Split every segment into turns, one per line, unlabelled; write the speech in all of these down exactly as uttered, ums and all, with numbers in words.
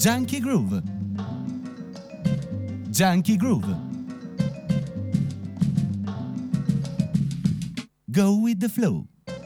Junkie Groove. Junkie Groove. Go with the flow.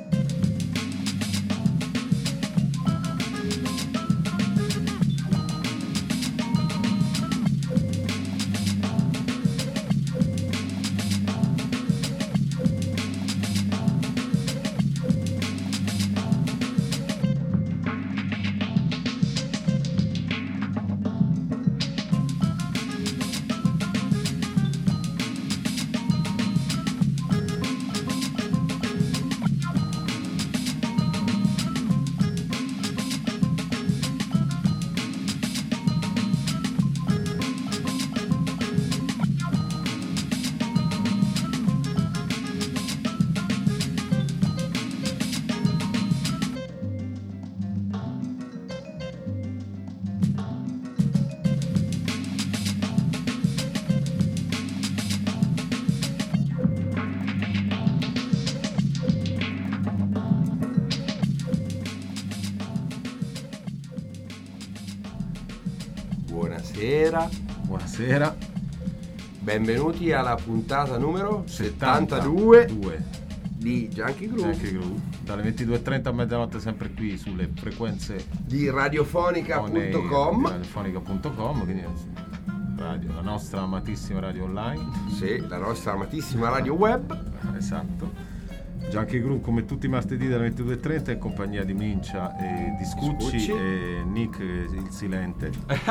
Buonasera.
Buonasera.
Benvenuti alla puntata numero
settantadue
settantadue di Junkie Groove.
Junkie Groove. Dalle ventidue e trenta a mezzanotte sempre qui sulle frequenze
di radiofonica punto com.
radiofonica punto com, quindi radio, la nostra amatissima radio online.
Sì, la nostra amatissima radio web.
Esatto. Junkie Groove come tutti i martedì dalle ventidue e trenta in compagnia di Mincia e di Scucci,
Scucci.
e Nick il silente.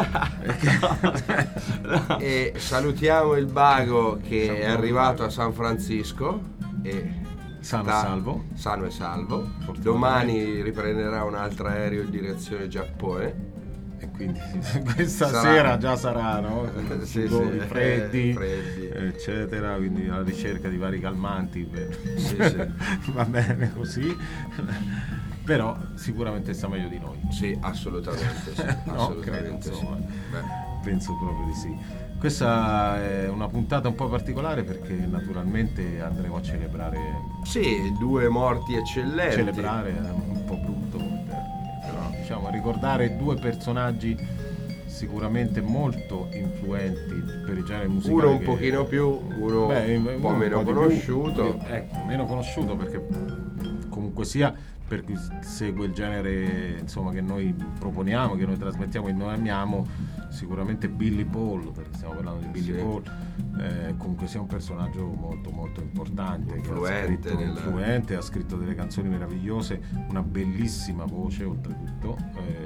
E salutiamo il Bago che
Salutiamo
è arrivato
il Bago.
a San Francisco e
Sano e
sta-
salvo.
sano e salvo.
Fortunatamente.
Domani riprenderà un altro aereo in direzione Giappone.
E quindi questa
Sarà.
sera già sarà, no?
Sì,
Sudori,
sì,
freddi,
eh, freddi.
eccetera, quindi alla ricerca di vari calmanti per...
Sì, sì.
Va bene così, però sicuramente sta meglio di noi.
Sì, assolutamente sì,
No,
assolutamente
credo,
sì.
insomma.
Beh,
Penso proprio di sì. Questa è una puntata un po' particolare perché naturalmente andremo a celebrare.
sì, due morti eccellenti.
Celebrare è un po' brutto come termine, però diciamo ricordare due personaggi sicuramente molto influenti per il genere musicale.
Uno un
che-
pochino più, uno
Beh,
un po'
uno
meno
di più,
conosciuto.
ecco, meno conosciuto perché comunque sia per chi segue il genere insomma che noi proponiamo, che noi trasmettiamo, che noi amiamo, sicuramente Billy Paul, perché stiamo parlando di Billy
Sì.
Paul, eh, comunque sia un personaggio molto molto importante,
Influente
che ha scritto,
nel-
influente, ha scritto delle canzoni meravigliose, una bellissima voce oltretutto,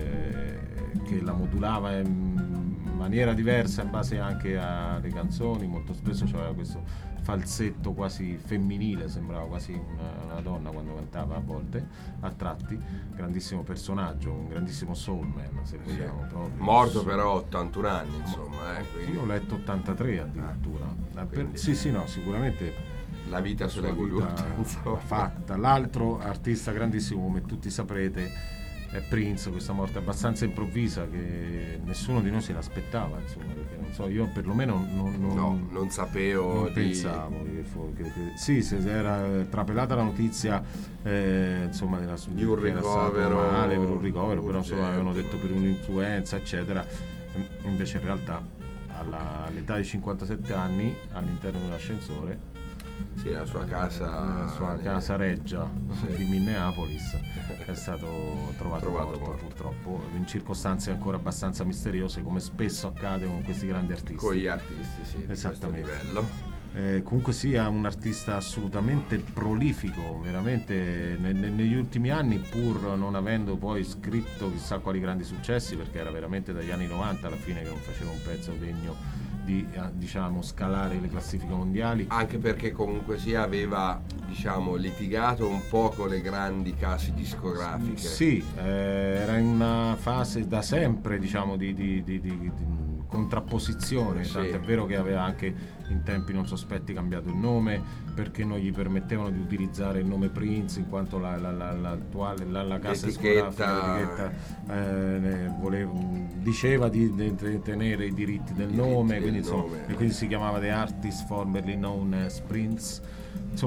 eh, che la modulava in maniera diversa in base anche alle canzoni, molto spesso c'aveva questo falsetto quasi femminile, sembrava quasi una, una donna quando cantava a volte, a tratti, grandissimo personaggio, un grandissimo soulman se vogliamo proprio.
Morto però a ottantuno anni, insomma, eh, quindi
Io ho letto ottantatré addirittura. Ah, per-
quindi-
sì, sì, no, sicuramente
la vita se l'è
sua vita
voluta, insomma.
fatta. L'altro artista grandissimo, come tutti saprete, è Prince, questa morte abbastanza improvvisa che nessuno di noi se l'aspettava, insomma, perché non so, io perlomeno non, non,
No, non sapevo
non
di...
pensavo che, fo- che, che sì, se era trapelata la notizia eh, insomma della,
Di un
che era stato
ricovero
male per un ricovero, però
urgente.
insomma avevano detto per un'influenza eccetera. Invece in realtà alla- all'età di cinquantasette anni all'interno dell'ascensore,
Sì, la sua casa...
nella sua casa reggia
Sì.
di Minneapolis, è stato trovato,
Trovato
morto,
morto.
purtroppo in circostanze ancora abbastanza misteriose, come spesso accade con questi grandi artisti.
con gli artisti, sì, di questo
Esattamente.
livello.
Eh, comunque sia un artista assolutamente prolifico, veramente ne- ne- negli ultimi anni, pur non avendo poi scritto chissà quali grandi successi, perché era veramente dagli anni novanta alla fine che non faceva un pezzo degno di eh, diciamo scalare le classifiche mondiali.
Anche perché comunque sia aveva, diciamo, litigato un po' con le grandi case discografiche.
Sì, eh, era in una fase da sempre, diciamo, di, di- di- di- di contrapposizione,
Sì.
tanto è vero che aveva anche in tempi non sospetti cambiato il nome, perché non gli permettevano di utilizzare il nome Prince, in quanto la, la, la, l'attuale, la, la casa
L'etichetta-
discografica, l'etichetta, eh, ne voleva- diceva di, di tenere i diritti del
I
nome,
diritti
quindi,
del
insomma,
nome.
e quindi si chiamava The Artist Formerly Known as Prince. Insomma,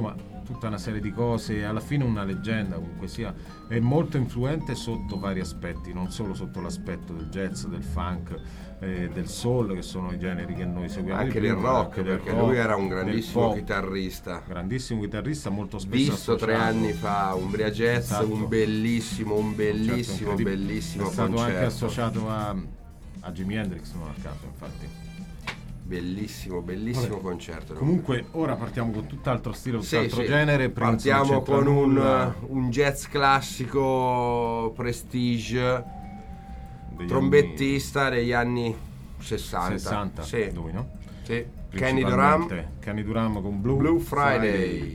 tutta una serie di cose, alla fine una leggenda comunque sia, è molto influente sotto vari aspetti, non solo sotto l'aspetto del jazz, del funk, eh, del soul, che sono i generi che noi seguiamo,
anche
di
del
più,
rock,
anche del
perché
rock,
lui era un
del
grandissimo
pop.
chitarrista,
grandissimo chitarrista, molto spesso
visto tre
associato-
anni fa Umbria Jazz,
Esatto.
un bellissimo, un bellissimo,
Concerto incredibile.
bellissimo
è stato
concerto.
anche associato a, a Jimi Hendrix, non a caso, infatti.
Bellissimo, bellissimo
Vabbè.
concerto.
Comunque ora partiamo con tutt'altro stile,
Sì,
tutt'altro
sì.
genere. Prince non
Partiamo
c'entra
con un,
nulla
un jazz classico prestige,
degli
trombettista degli anni sessanta.
anni sessanta,
Sì,
lui, no?
sì. Kenny Dorham,
Principalmente Kenny Dorham con Blue,
Blue Friday.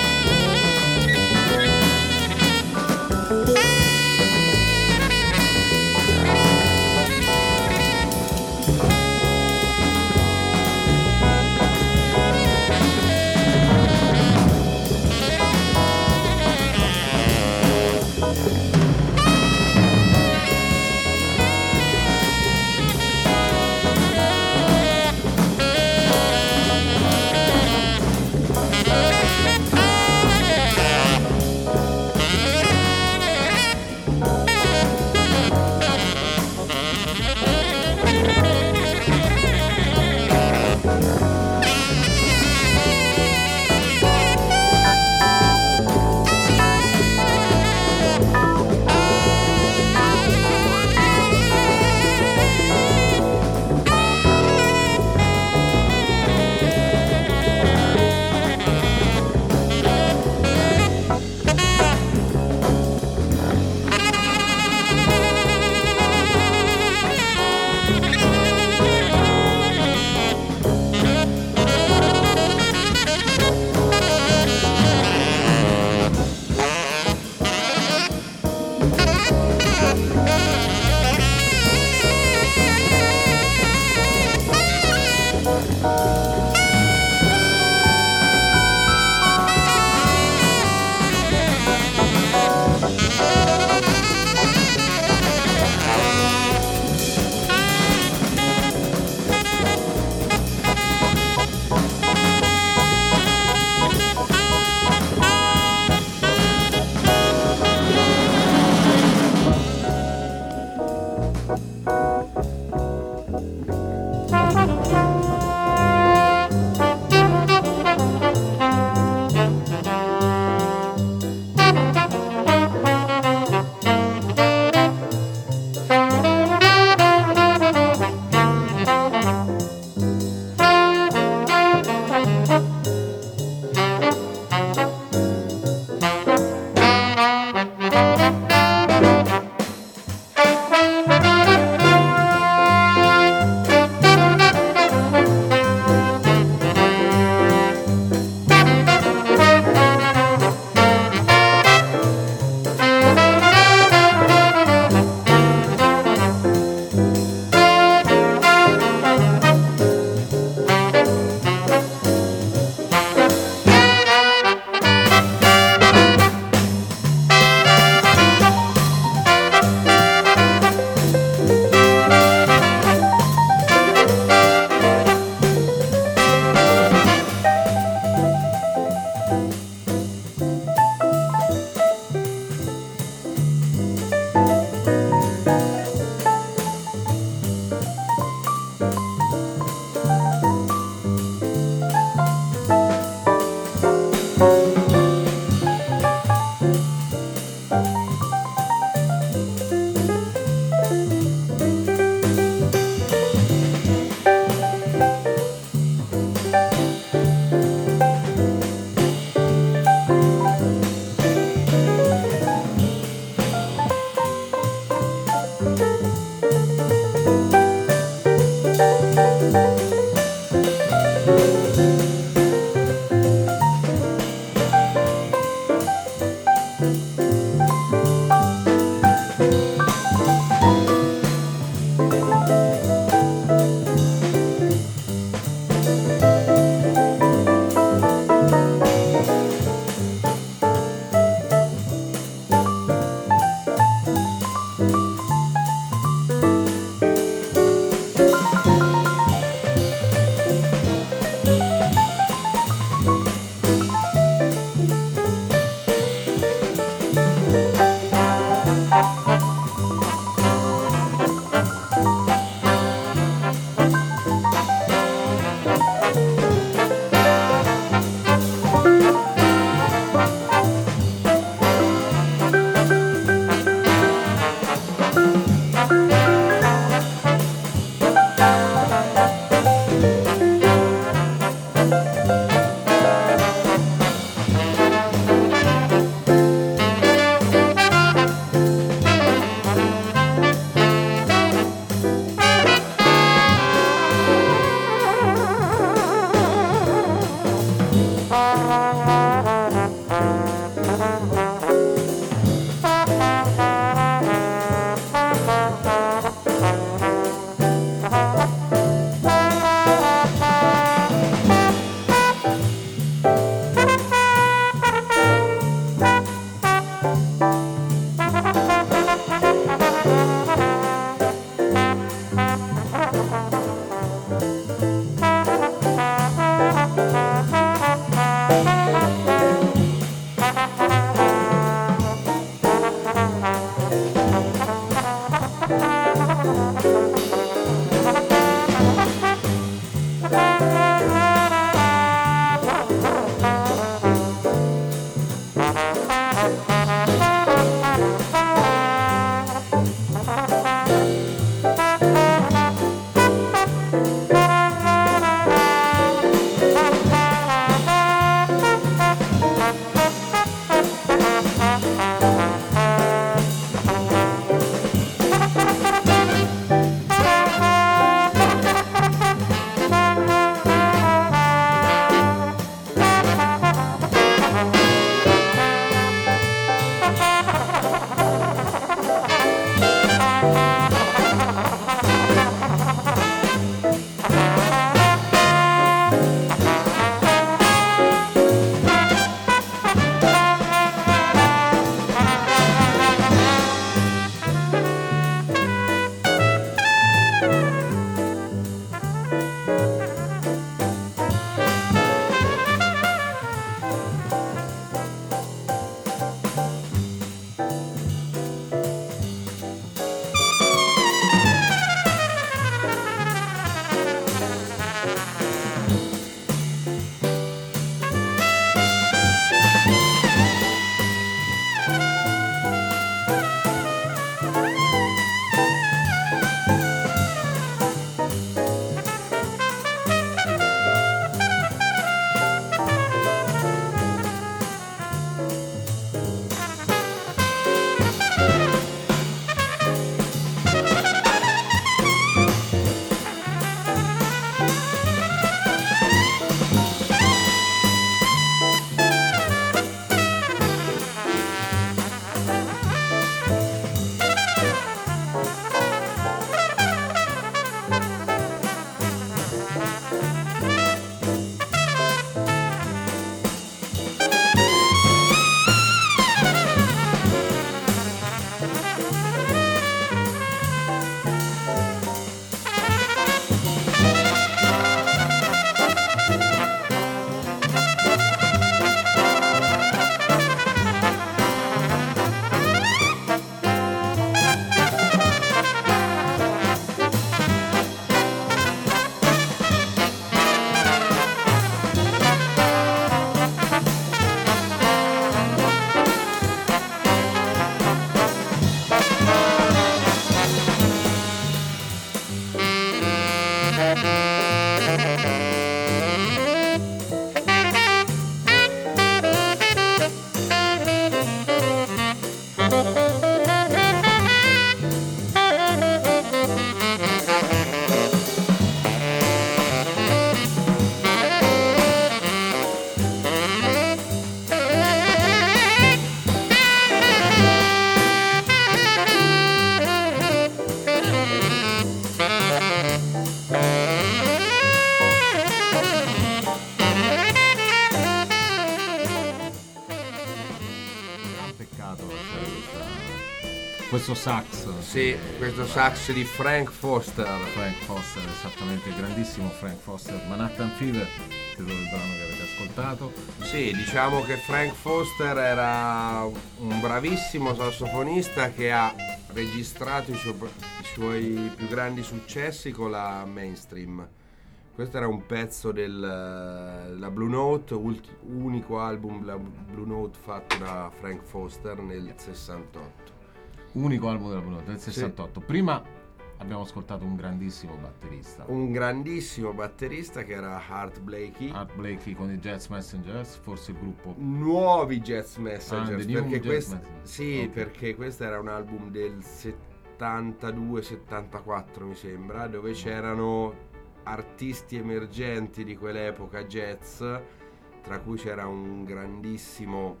questo sax.
Sì, questo sax di Frank Foster.
Frank Foster, esattamente, grandissimo Frank Foster. Manhattan Fever, credo il brano che avete ascoltato.
Sì, diciamo che Frank Foster era un bravissimo sassofonista che ha registrato i, suo- i suoi più grandi successi con la Mainstream. Questo era un pezzo del la Blue Note, ulti- unico album la Blue Note fatto da Frank Foster nel sessantotto.
Unico album della Blue Note del sessantotto. Sì. Prima abbiamo ascoltato un grandissimo batterista.
Un grandissimo batterista che era Art Blakey.
Art Blakey con i Jazz Messengers, forse il gruppo.
Nuovi Jazz Messengers.
Ah,
perché,
Jazz
quest-
Messengers.
sì,
Okay.
perché questo era un album del settantadue settantaquattro mi sembra, dove c'erano artisti emergenti di quell'epoca jazz, tra cui c'era un grandissimo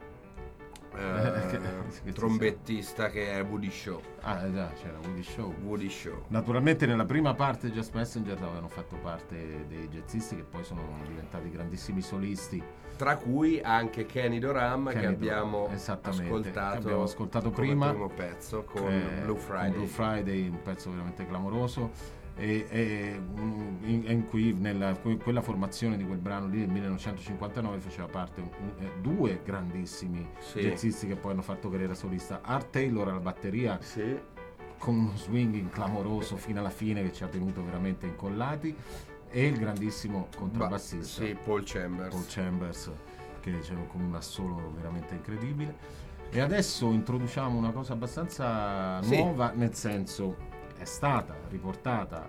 eh, trombettista che è Woody Shaw.
Ah già, c'era Woody Shaw.
Woody Shaw.
Naturalmente nella prima parte Jazz Messenger avevano fatto parte dei jazzisti che poi sono diventati grandissimi solisti.
Tra cui anche Kenny Dorham,
Kenny
che abbiamo
Dorham,
ascoltato,
che abbiamo ascoltato
come
prima,
primo pezzo con
eh,
Blue Friday.
con Blue Friday, un pezzo veramente clamoroso. E, e in, in cui nella quella formazione di quel brano lì del millenovecentocinquantanove faceva parte un, un, due grandissimi
sì.
jazzisti che poi hanno fatto carriera solista. Art Taylor alla batteria,
sì.
con uno swing clamoroso fino alla fine che ci ha tenuto veramente incollati, e il grandissimo contrabbassista
ba- sì, Paul Chambers.
Paul Chambers, che c'è con un assolo veramente incredibile. E adesso introduciamo una cosa abbastanza
sì.
nuova, nel senso è stata riportata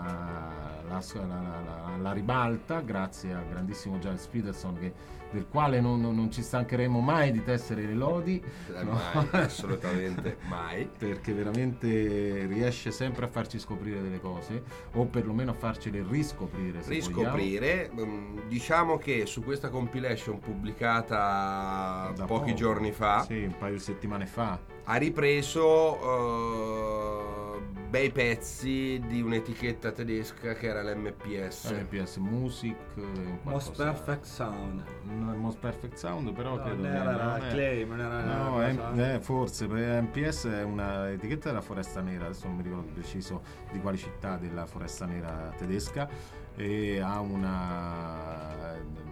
alla, alla, alla ribalta grazie al grandissimo Giles Peterson, che, del quale non, non, non ci stancheremo mai di tessere le lodi,
eh,
no?
mai, assolutamente mai,
perché veramente riesce sempre a farci scoprire delle cose, o perlomeno a farcele riscoprire se
riscoprire
vogliamo.
Diciamo che su questa compilation pubblicata
Da
pochi
poco.
giorni fa,
sì, un paio di settimane fa,
ha ripreso uh, bei pezzi di un'etichetta tedesca che era l'M P S.
M P S Music,
Most Perfect Sound.
No, Most Perfect Sound, però
No,
credo
non
che
era
non
la
è-
Claim, non era
No,
una
eh,
cosa-
eh, forse perché M P S è una etichetta della Foresta Nera, adesso non mi ricordo preciso di quale città della Foresta Nera tedesca, e ha una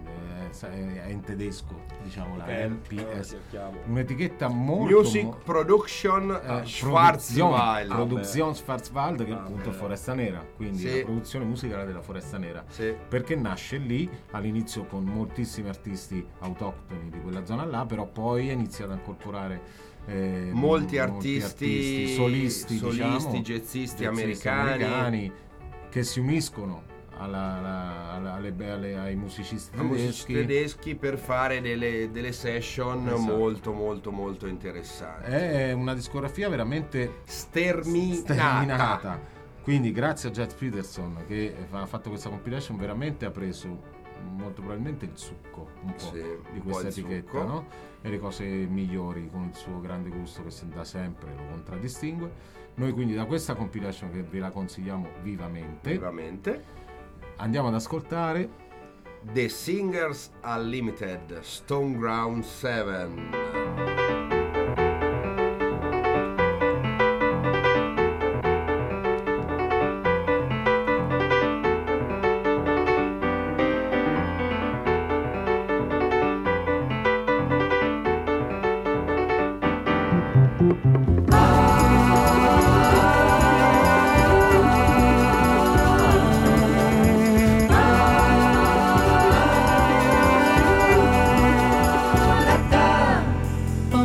eh, è in tedesco, diciamo, la
Ok,
M P
allora
S,
cerchiamo.
un'etichetta molto
Music
mo-
Production
eh,
uh, Schwarzwald.
Ah,
Produzione Schwarzwald, che è
Ah,
appunto
beh.
Foresta Nera, quindi
Sì.
la produzione musicale della Foresta Nera.
Sì.
Perché nasce lì all'inizio con moltissimi artisti autoctoni di quella zona là, però poi ha iniziato a incorporare eh,
Molti artisti,
solisti,
solisti,
diciamo,
jazzisti
jazzisti
americani.
americani che si uniscono alla, alla- alla- alle, alle- ai musicisti
a musicisti
tedeschi.
tedeschi per fare delle, delle session
Esatto.
molto molto molto interessanti.
È una discografia veramente
Sterminata.
sterminata. Quindi grazie a Jet Peterson che ha fatto questa compilation, veramente ha preso molto probabilmente il succo un po'
Sì, un
di
po'
questa
il
etichetta,
succo.
no? E le cose migliori, con il suo grande gusto che se- da sempre lo contraddistingue. Noi quindi da questa compilation, che ve la consigliamo vivamente,
Vivamente.
andiamo ad ascoltare
The Singers Unlimited, Stone Ground seven.
Bum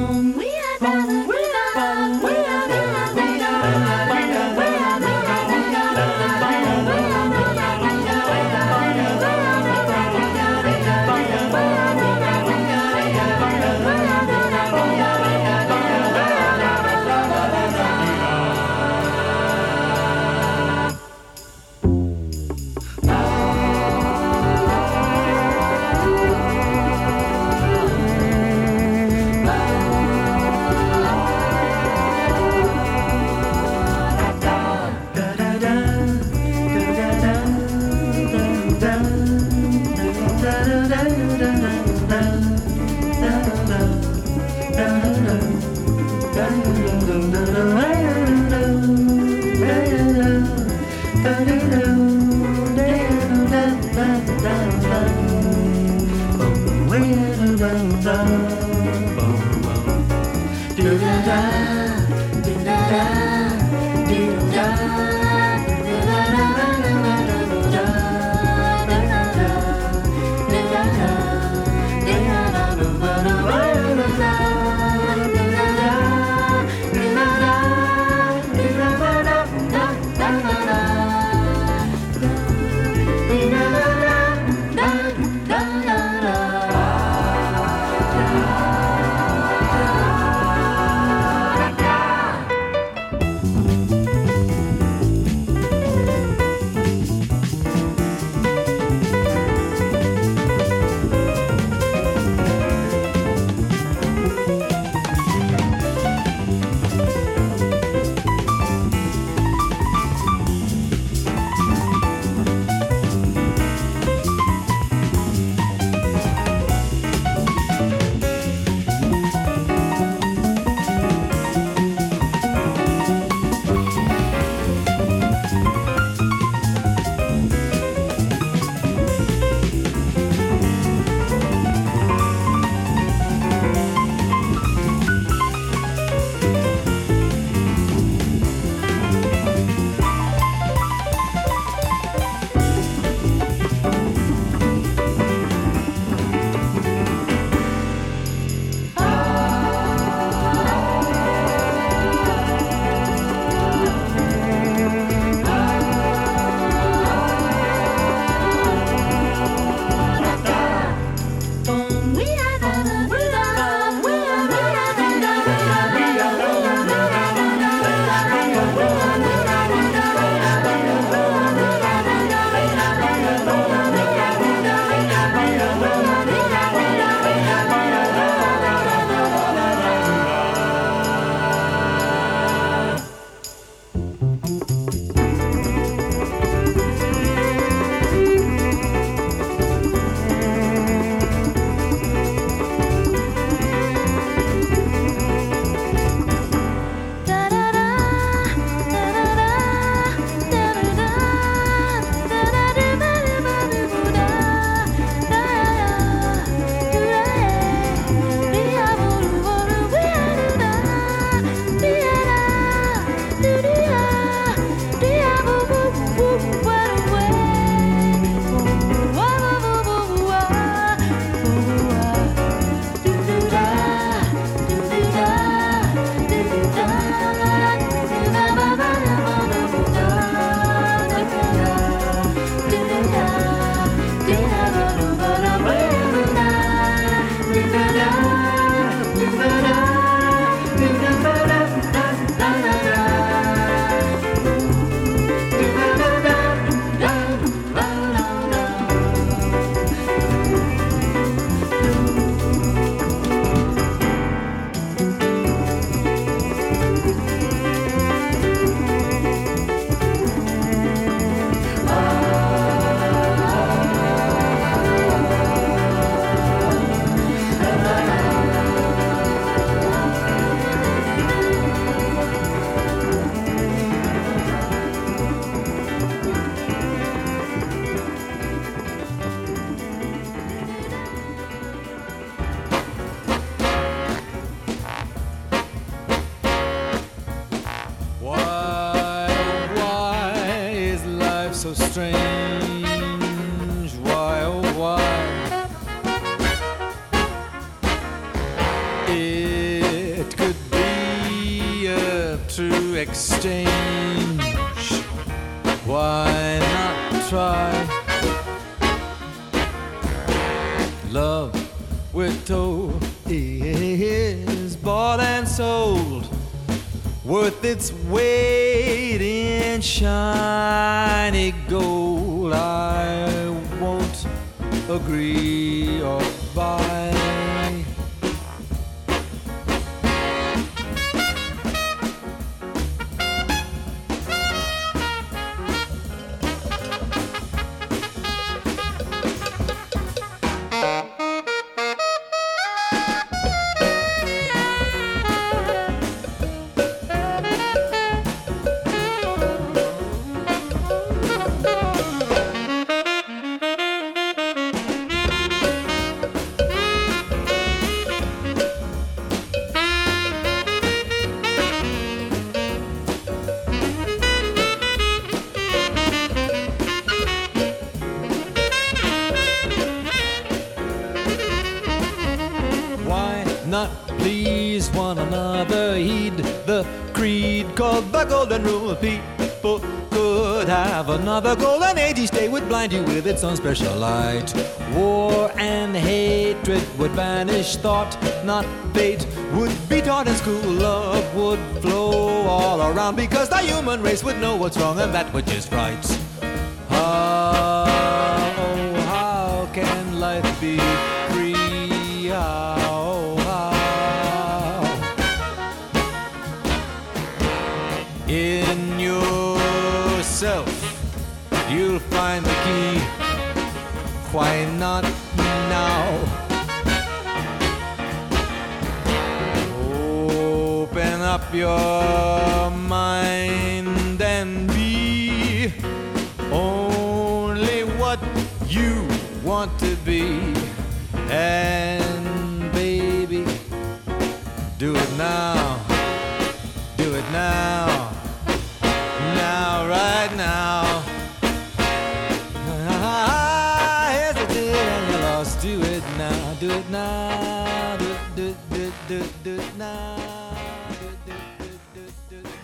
So strange, why oh why? It could be a true exchange. Why not try? Love, we're told, is bought and sold, worth its weight in shiny gold. I won't agree or buy. Please one another, heed the creed called the golden rule. People could have another golden age, each day would blind you with its own special light. War and hatred would banish thought, not fate would be taught in school. Love would flow all around, because the human race would know what's wrong and that which is right. How, oh, how can life be free? How? In yourself, you'll find the key. Why not now? Open up your mind and be only what you want to be. And baby, do it now. Do it now. Now, right now. I hesitate and you're lost. Do it now, do it now. Do it, do it, do it, do it, do it now. Do it, do it, do it, do it, do it now.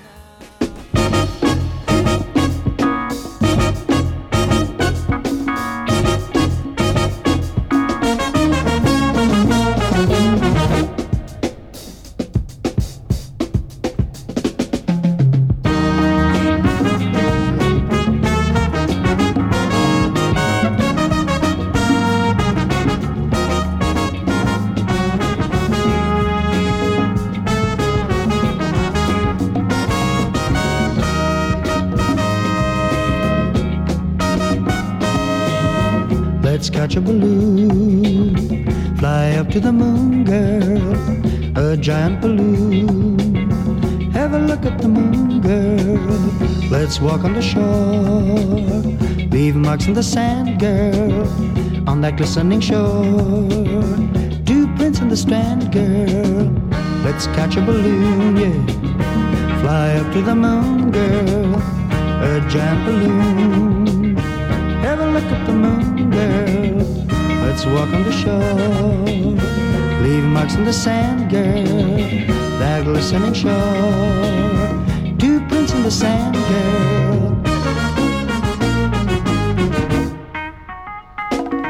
Let's catch a balloon, fly up to the moon, girl, a giant balloon. Have a look at the moon, girl. Let's walk on the shore, leave marks in the sand, girl, on that glistening shore. Two prints in the strand, girl. Let's catch a balloon, yeah. Fly up to the moon, girl, a giant balloon. Have a look at the moon, girl. Let's walk on the shore, leave marks in the sand, girl, that glistening shore. Two prints in the sand, girl.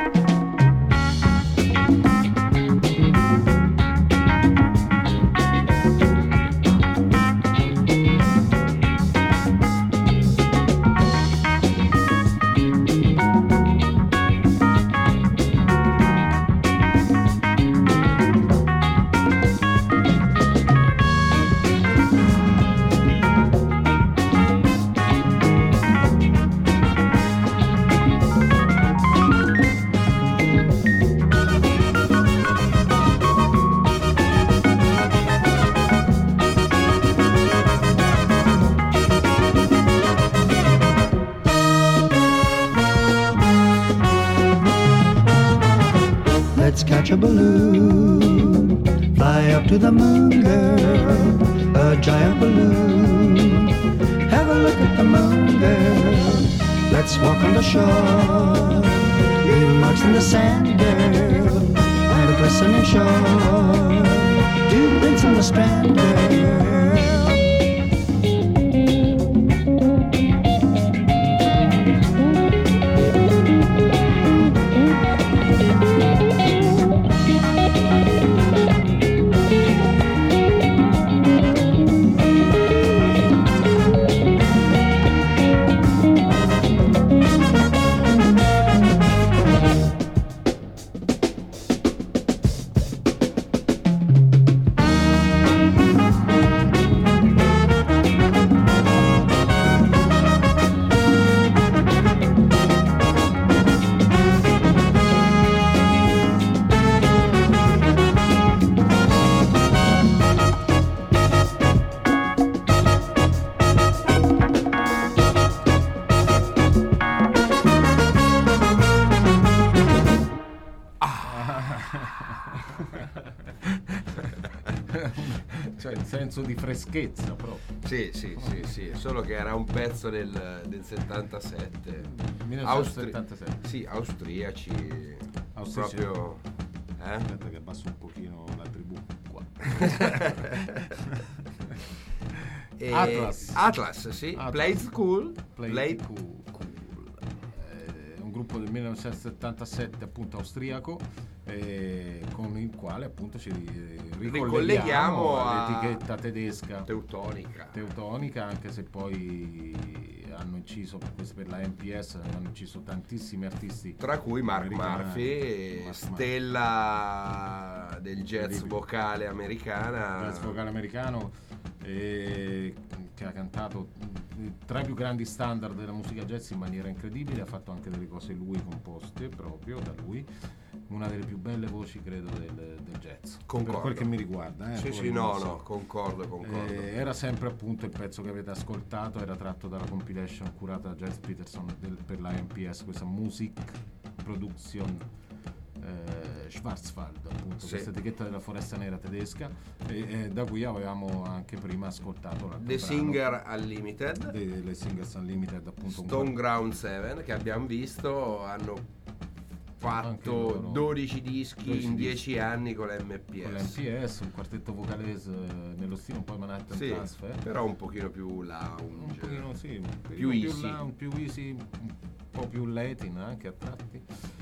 let's catch a balloon. Fly up to the moon, girl, a giant balloon. Have a look at the moon, girl. Let's walk on the shore. Leave marks in the sand, girl, and a glistening shore. Two prints on the strand, girl.
Cioè il senso di freschezza proprio.
Sì, sì, sì, sì, solo che era un pezzo del, del settantasette.
millenovecentosettantasette.
Austri- sì, austriaci.
Austriaci.
Proprio. Eh?
Aspetta che abbasso un pochino la tribù qua.
E
Atlas.
Atlas, sì.
Atlas.
Played Cool.
Played
Played
Cool. È un gruppo del millenovecentosettantasette appunto austriaco, eh, con il quale appunto ci ricolleghiamo,
Ricolleghiamo a-
all'etichetta tedesca
Teutonica.
teutonica, anche se poi hanno inciso per, questo- per la M P S hanno inciso tantissimi artisti,
Tra cui Mark
americani.
Murphy,
Mark
stella del jazz
Incredibile.
vocale americana.
jazz vocale americano, eh, che ha cantato tra i più grandi standard della musica jazz in maniera incredibile, ha fatto anche delle cose lui composte proprio da lui, una delle più belle voci credo del, del jazz,
Concordo.
per quel che mi riguarda, eh,
Sì,
poi
sì,
non
no,
so.
no, concordo, concordo.
Eh, era sempre appunto il pezzo che avete ascoltato, era tratto dalla compilation curata da Jazz Peterson del- per la M P S, questa Music Production eh, Schwarzwald, appunto,
Sì.
questa etichetta della Foresta Nera tedesca, e, e da cui avevamo anche prima ascoltato l'altro
The
brano,
Singer Unlimited,
delle Singers Unlimited, appunto un
Stone Ground sette che abbiamo visto, hanno
Anche
fatto
loro.
dodici dischi
dodici
in
dischi.
dieci anni con l'M P S.
con l'M P S, un quartetto vocalese eh, nello stile un po' Manhattan
Sì,
Transfer,
però un pochino più
un
lounge.
pochino sì, un
Più
pochino
easy.
lounge, più easy, un po' più latin anche a tratti.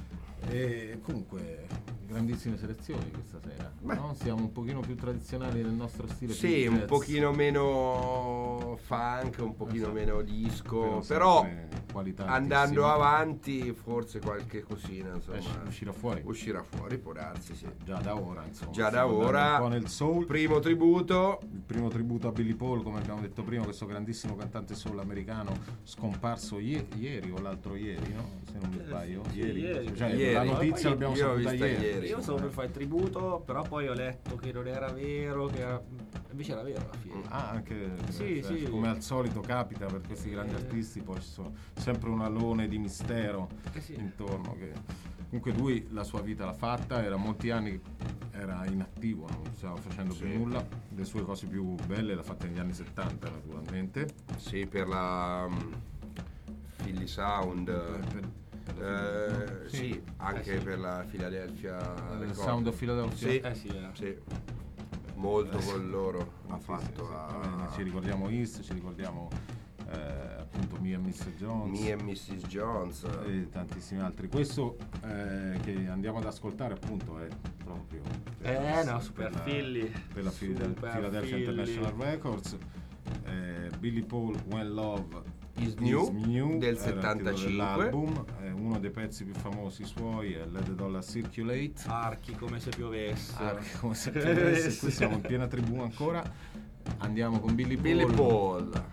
E comunque grandissime selezioni questa sera,
Beh.
no? Siamo un pochino più tradizionali nel nostro stile,
Sì,
più
un
jazz,
pochino meno funk, un pochino
Esatto.
meno disco,
però
però
sempre qualità
andando
altissima.
avanti forse qualche cosina,
Esce-
insomma,
uscirà fuori
uscirà fuori, può darsi, sì.
già da ora, insomma,
Già da
stiamo andando
ora.
un po' nel soul.
Primo tributo,
Il primo tributo a Billy Paul, come abbiamo detto prima, questo grandissimo cantante soul americano scomparso ie- ieri o l'altro ieri, no? Se non mi sbaglio,
sì,
ieri.
ieri.
Cioè,
Ieri.
la notizia
Poi
l'abbiamo
io l'ho
saputa
vista
ieri.
ieri.
Io stavo per fare il tributo, però poi ho letto che non era vero, che era... invece era vero alla fine.
Ah, anche
Sì,
eh,
sì.
come al solito capita per questi grandi
Eh.
artisti, poi ci sono sempre un alone di mistero
Eh sì.
intorno. Che... Comunque lui la sua vita l'ha fatta, era molti anni che era inattivo, non stava facendo
Sì.
più nulla. Le sue cose più belle l'ha fatte negli anni settanta naturalmente.
sì, per la um, Philly Sound,
Per- per la
eh,
fine, no?
sì, anche
Eh, sì.
per la Philadelphia
Eh,
Records.
Sound of Philadelphia.
Sì.
Eh sì, eh.
Sì, molto
Eh, sì.
con loro ha
Sì,
fatto
sì, sì.
a-
Va bene, ci ricordiamo East, ci ricordiamo eh, appunto Me and mister Jones
Me and missus Jones.
e tantissimi altri. Questo eh, che andiamo ad ascoltare appunto è proprio per
Eh
la-
no, Super
per la-
Philly.
per la Philade-
Super
Philadelphia
Philly.
International Records, eh, Billy Paul When Love
Is New,
New
del
era il titolo
settantacinque.
dell'album, è uno dei pezzi più famosi suoi, è Let the Dollar Circulate.
Archi come se piovesse.
Ah, come se piovesse. Qui siamo in piena tribù ancora, andiamo con Billy Paul.
Billy Paul.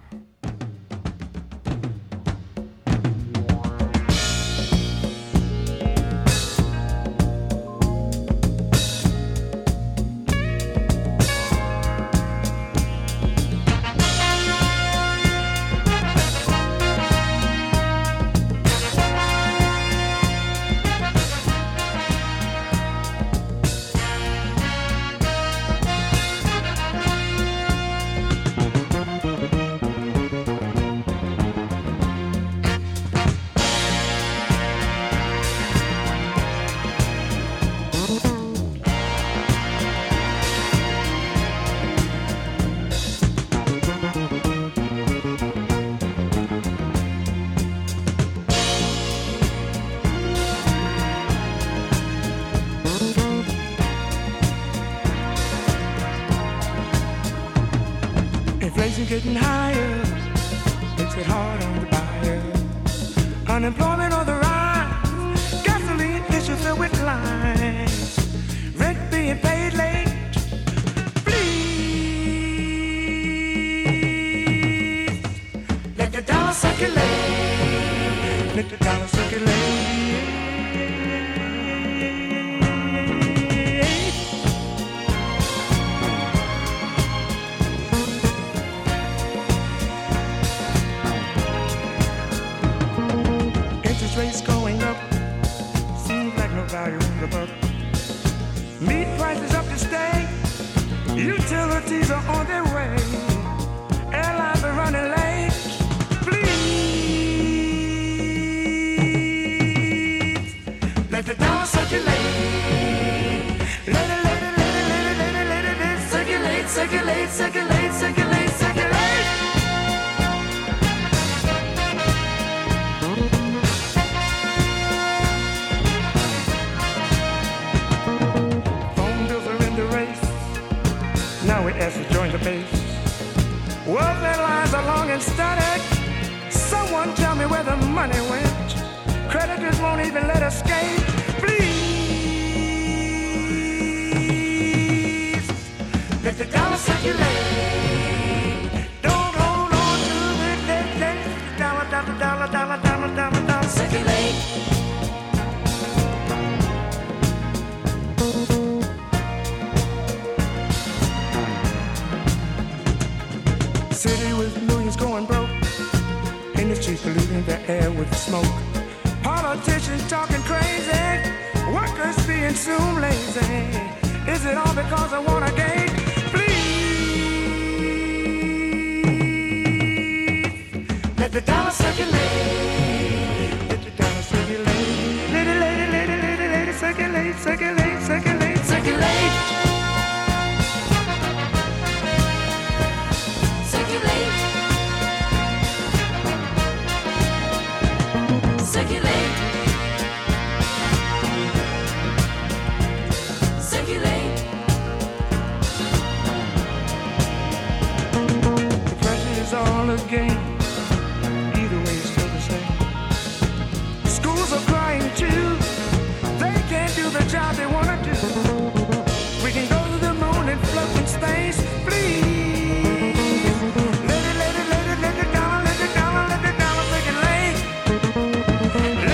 getting higher, makes it hard on the buyer. Unemployment on the rise, gasoline issues filled with lines, rent being paid late. Please let the dollar circulate, let the dollar circulate. Rates going up, seems like no value in the buck. Meat prices up to stay, utilities are on their way, airlines are running late. Please let the dollar circulate, let it, let it, let it, let it, let it, let it, let it circulate, circulate, circulate, circulate, circulate. Now we ask to join the base. World lines are long and static. Someone tell me where the money went. Creditors won't even let us escape. Please let the dollar circulate. Don't hold on to the dollar, dollar, dollar, dollar, dollar, dollar, dollar, circulate. City with millions going broke, industries polluting the air with smoke, politicians talking crazy, workers being soon lazy. Is it all because I want a gate? Please let the dollar circulate, let the dollar circulate, let it, let it, let it, let it, let it circulate, circulate, circulate, circulate.
Circulate, circulate.
The pressure is all a game. Either way, it's still the same. Schools are crying too. They can't do the job they want to do. We can go to the moon and float in space, please. Let it, let it, let it, let it dollar, let it dollar, let it dollar circulate.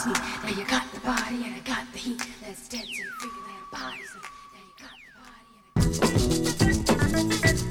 body's neat. Now you got the body and I got the heat. Let's dance and freak and bodies neat. Now you got the body and I got the heat.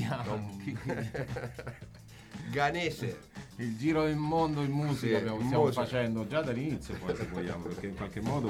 chiudiamo? Chi-
Ghanese.
Il giro del mondo in musica
Sì,
abbiamo-
in
stiamo
musica.
facendo già dall'inizio, poi se vogliamo, perché in qualche modo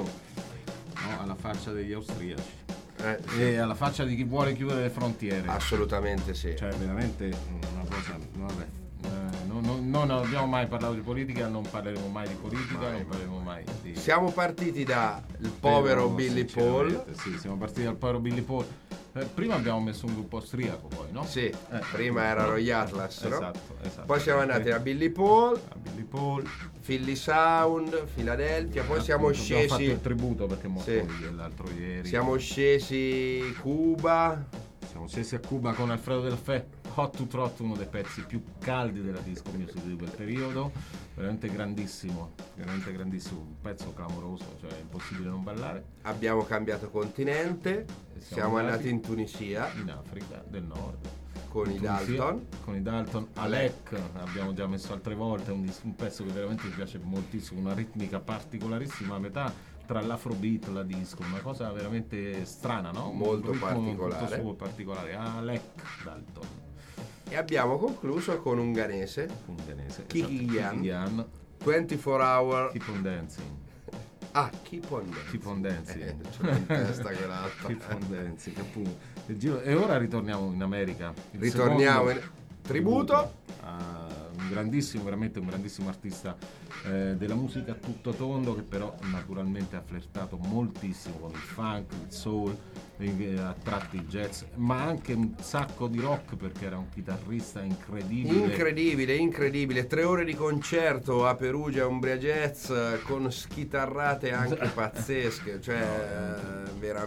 no, alla faccia degli austriaci
Eh, sì,
e alla faccia di chi vuole chiudere le frontiere.
assolutamente sì.
Cioè veramente una cosa, vabbè. Eh, non, non- non abbiamo mai parlato di politica, non parleremo mai di politica,
Mai.
non parleremo mai di
Siamo partiti dal povero
Però,
Billy Paul.
sinceramente, Sì, siamo partiti dal povero Billy Paul. Eh, prima abbiamo messo un gruppo austriaco, poi, no?
Sì,
Eh,
prima erano gli Atlas, no?
Esatto, esatto.
Poi siamo andati a Billy Paul,
a Billy Paul.
Philly Sound, Philadelphia, poi siamo
Appunto, abbiamo fatto
scesi
il tributo perché è morto
Sì.
l'altro ieri.
siamo scesi Cuba.
Siamo scesi a Cuba con Alfredo Del Fe, Hot to Trot, uno dei pezzi più caldi della disco music di quel periodo, veramente grandissimo, veramente grandissimo, un pezzo clamoroso, cioè è impossibile non ballare.
Abbiamo cambiato continente,
E
siamo andati in Tunisia
in Africa del Nord.
con
In
i
Tunisia,
Dalton.
Con i Dalton, Alec, abbiamo già messo altre volte, un, dis- un pezzo che veramente mi piace moltissimo, una ritmica particolarissima, a metà tra l'afrobeat e la disco, una cosa veramente strana, no? Un
Molto
ritmo
particolare.
tutto suo particolare. Alec Dalton,
E abbiamo concluso con un ghanese,
un danese.
Kiki
esatto,
Yan.
Kiki Yan,
ventiquattro hour.
Keep on Dancing.
Ah, Keep on Dancing.
Keep on Dancing.
Eh, ce l'ho in testa quell'altra.
Keep on Dancing, appunto. Il giro- E ora ritorniamo in America. Il
Ritorniamo
secondo
in tributo.
a un grandissimo, veramente un grandissimo artista eh, della musica a tutto tondo, che però naturalmente ha flirtato moltissimo con il funk, il soul, eh, a tratti il jazz, ma anche un sacco di rock, perché era un chitarrista incredibile.
Incredibile, incredibile. Tre ore di concerto a Perugia Umbria Jazz con schitarrate anche pazzesche. Cioè,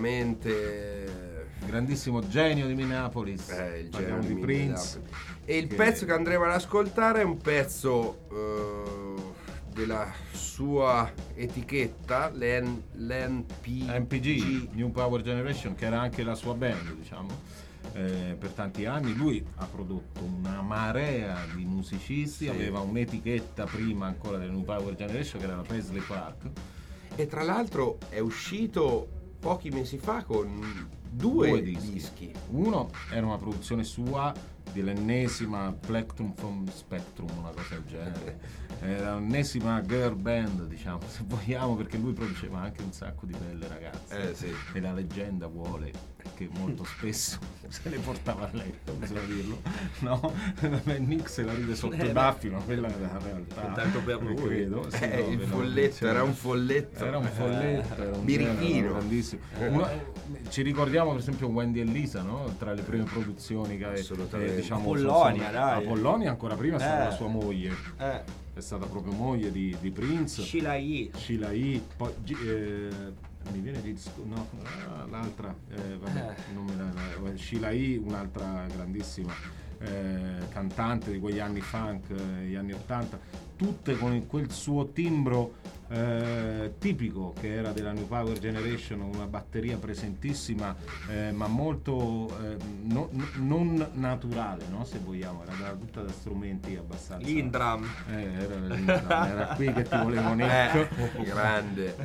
veramente.
Grandissimo genio di Minneapolis.
Eh, il
Parliamo
genio
di
di
Prince.
Minneapolis. E il
che-
pezzo che andremo ad ascoltare è un pezzo eh, della sua etichetta, l'N- l'N P
M P G, New Power Generation, che era anche la sua band, diciamo, eh, per tanti anni. Lui ha prodotto una marea di musicisti,
Sì.
aveva un'etichetta prima ancora del New Power Generation, che era la Paisley Park.
E tra l'altro è uscito pochi mesi fa con due,
Due dischi.
dischi.
Uno era una produzione sua dell'ennesima Plectrum from Spectrum, una cosa del genere. Era l'ennesima girl band, diciamo, se vogliamo, perché lui produceva anche un sacco di belle ragazze.
Eh sì.
E la leggenda vuole che molto spesso se le portava a letto, bisogna dirlo. No? Nick se la ride sotto i baffi, ma quella era la realtà.
Intanto per lui.
Credo. Sì,
Eh,
no,
il
ve lo-
folletto,
cioè,
era un folletto.
era un folletto, era un
Birichino.
genere grandissimo. Uno- ci ricordiamo per esempio Wendy e Lisa, no? Tra le prime produzioni che
Assolutamente.
eh, diciamo,
Apollonia,
sono-
dai.
Apollonia ancora prima è stata
Eh.
la sua moglie,
Eh,
è stata proprio moglie di, di Prince.
Sheila E.
Sheila E, poi G- eh, mi viene di no, ah, l'altra, eh, vabbè, non me la, la- Sheila E, un'altra grandissima eh, cantante di quegli anni funk, eh, gli anni ottanta, tutte con quel suo timbro eh, tipico che era della New Power Generation, una batteria presentissima, eh, ma molto eh, no- no- non naturale, no? Se vogliamo, era da, tutta da strumenti abbastanza.
Lindram.
Eh, era, l'Indram, era qui che ti volevo Nick.
Eh, grande.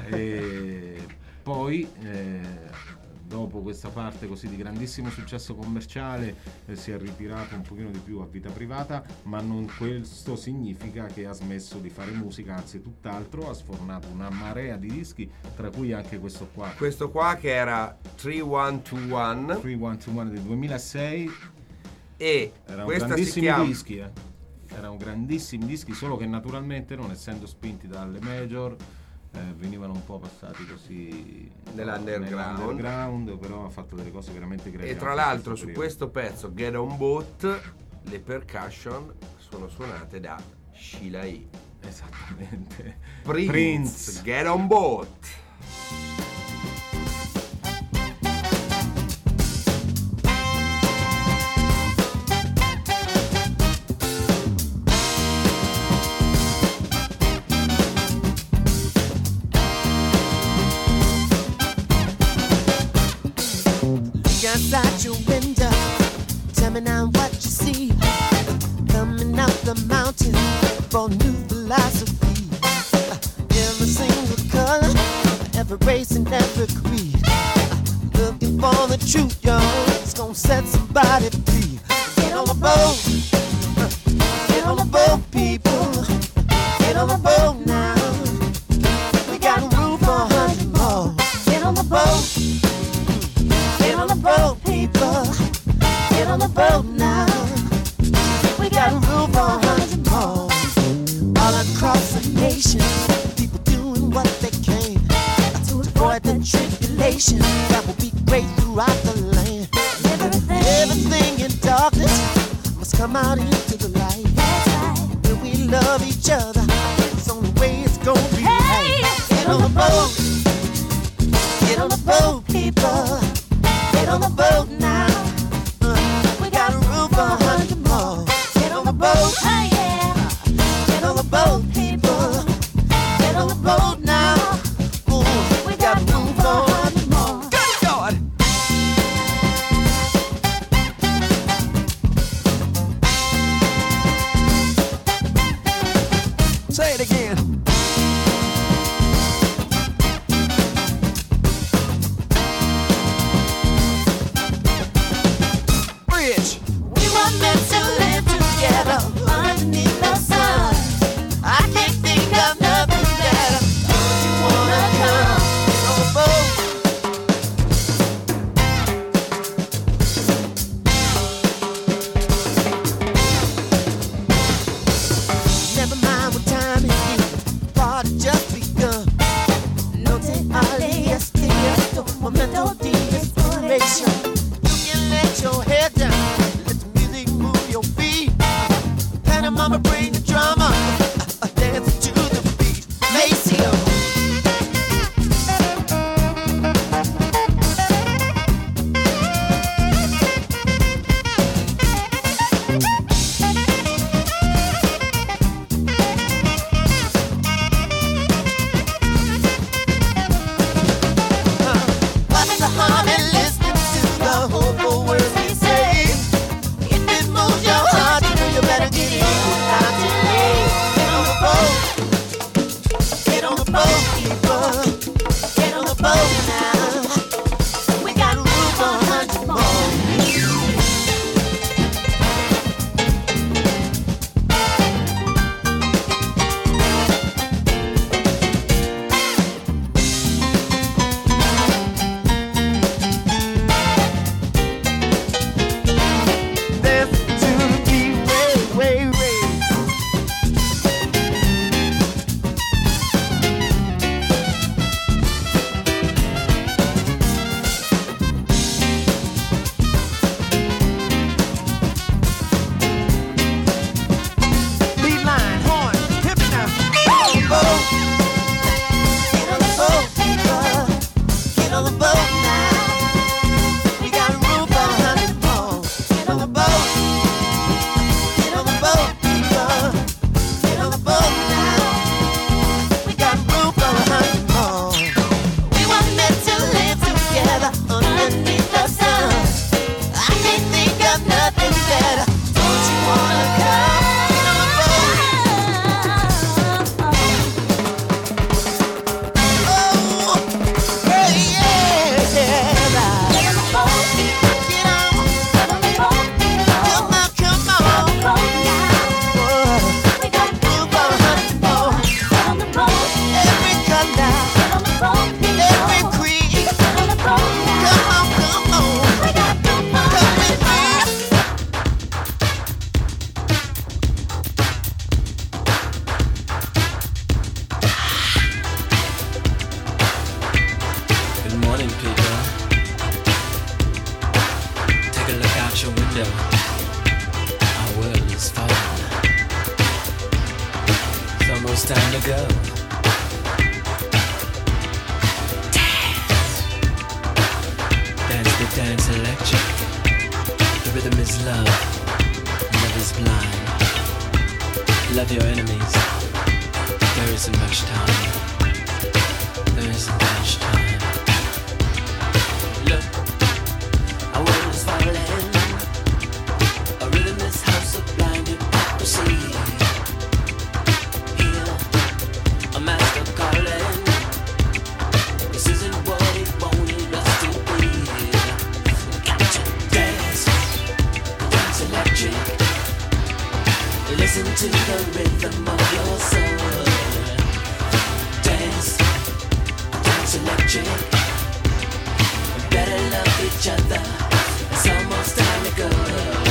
E poi eh, dopo questa parte così di grandissimo successo commerciale eh, si è ritirato un pochino di più a vita privata, ma non questo significa che ha smesso di fare musica, anzi tutt'altro, ha sfornato una marea di dischi, tra cui anche questo qua,
Questo qua che era tre uno due uno
tre uno due uno del duemilasei.
e
Erano
questa si
grandissimi
chiama
dischi, eh. Erano grandissimi dischi, solo che naturalmente, non essendo spinti dalle major, eh, venivano un po' passati così
Nell'underground.
nell'underground, però ha fatto delle cose veramente grandi.
e tra l'altro su questo pezzo Get On Boat le percussion sono suonate da Sheila E.
Esattamente.
Prince,
Prince.
Get On Boat.
Look outside your window, tell me now what you see. Coming up the mountain for new philosophy. Uh, every single color, every race and every creed. Uh, looking for the truth, y'all. It's gonna set somebody free. Get on the boat. Get on the boat, people. Get on the boat now. We got room for a hundred more. Get on the boat. Get on the boat, people. Get on the boat now. We got room for a hundred more. All across the nation, people doing what they can to avoid the tribulation that will be great throughout the land. Everything, everything in darkness must come out into the light. When we love each other, it's the only way it's gonna be right. Get on the boat. Get on the boat, people. Get on the boat now. Uh, we got room for a hundred more. Get on the boat. Hey, yeah. Get on the boat, people. Get on the boat now. Ooh, we got room for a hundred more. Good God. Say it again. Bridge. We were meant to live together underneath the sun. I can't think of nothing better. Don't you wanna come on the boat? Never mind what time it is, party just begun. No te alias, esto momento de inspiration. You can let your head down, let the music move your feet. Panama, bring the drama, a dance to the beat. Maceo. What's the harm in listening to the hopeful words we say? If it moves your heart, you better get in without delay. Get on the boat. Get on the boat, people. Get on the boat now. We got room for a hundred more. Dance to the beat, way, way, way. Lead line, horn, hip now. Get on the boat. Get on the boat, people. Get on the boat now. We got room for a hundred more. Get on the boat. Get on the boat, people. Get on the boat now. We got room for a hundred more. We were meant to live together underneath the sun. I can't think of nothing better. Don't you wanna come? Get on the boat. Oh, hey, yeah, yeah. Get on the boat. Get on. Get on the boat. Come on, come on. Whoa. We got room for a hundred more. Get on the boat. Every color. Get on the boat. Every creed. Get on the boat. Come on, come on. We got room for a hundred more.
Good morning, people. Take a look out your window. Our world is falling. It's almost time to go. Dance. Dance the dance electric. The rhythm is love. Love is blind. Love your enemies. There isn't much time. There isn't much time. Look, our world is falling. A rhythm is house of blind hypocrisy. Hear a master calling. This isn't what he wanted us to be. Got to dance, dance electric.
each other. It's almost time to go.